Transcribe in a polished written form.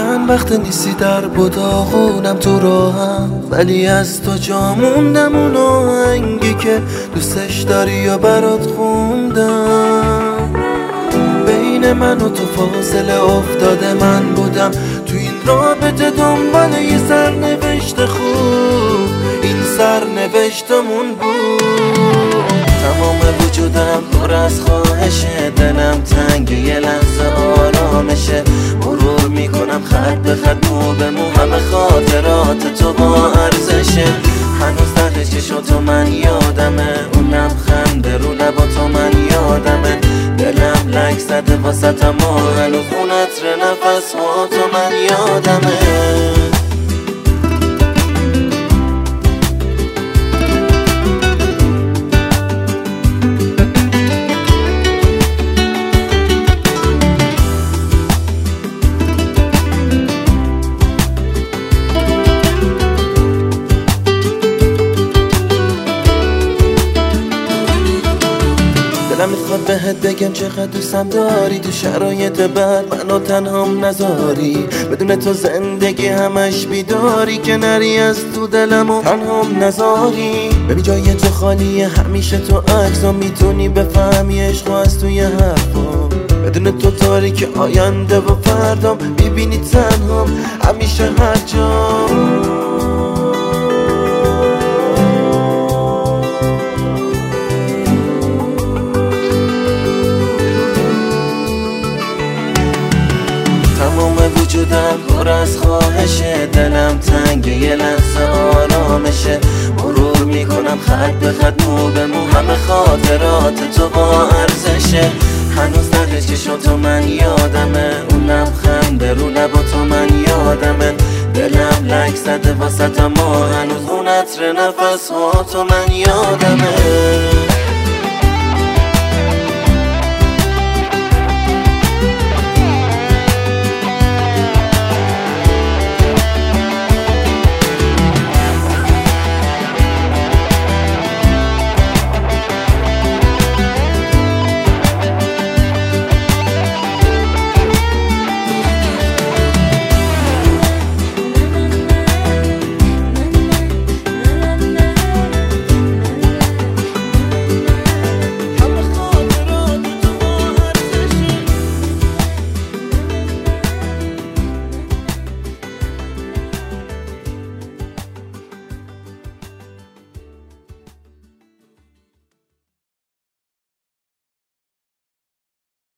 چند وقت نیستی در بوداغونم تو راهم، ولی از تو جا موندم اون آهنگی که دوستش داری یا برات خوندم. بین من و تو فاصله افتاده، من بودم تو این رابطه دنبال یه سرنوشت خوب، این سرنوشتمون بود. تمام وجودم پر از خواهشه، دلم تنگ یه لحظه آرامشه. مرور میکنم خط به خط مو به مو، همه خاطرات تو با ارزشه. هنوز ته چشاتو من یادمه، اون لبخند رو لبا تو من یادمه. دلم لک زده واسطم و هنوز اون عطر نفس ها تو من یادمه. دلم میخواد بهت بگم چقدر دوستم داری، تو شرایط بد منو تنهام نذاری. بدون تو زندگی همش بیداری، که نری از تو دلم و تنهام نذاری. ببین جای تو خالیه، همیشه تو عکسا میتونی بفهمی عشق از توی حرفا. بدون تو تاریک آینده و فردام، میبینی تنهام همیشه هر جا. تمام وجودم پر از خواهشه، دلم تنگ یه لحظه آرامشه. مرور میکنم خط به خط مو به مو، همه خاطرات تو با ارزشه. هنوز ته چشاتو من یادمه، اون لبخند رو لبا تو من یادمه. دلم لک زده واسطم و هنوز اون عطر نفس ها تو من یادمه.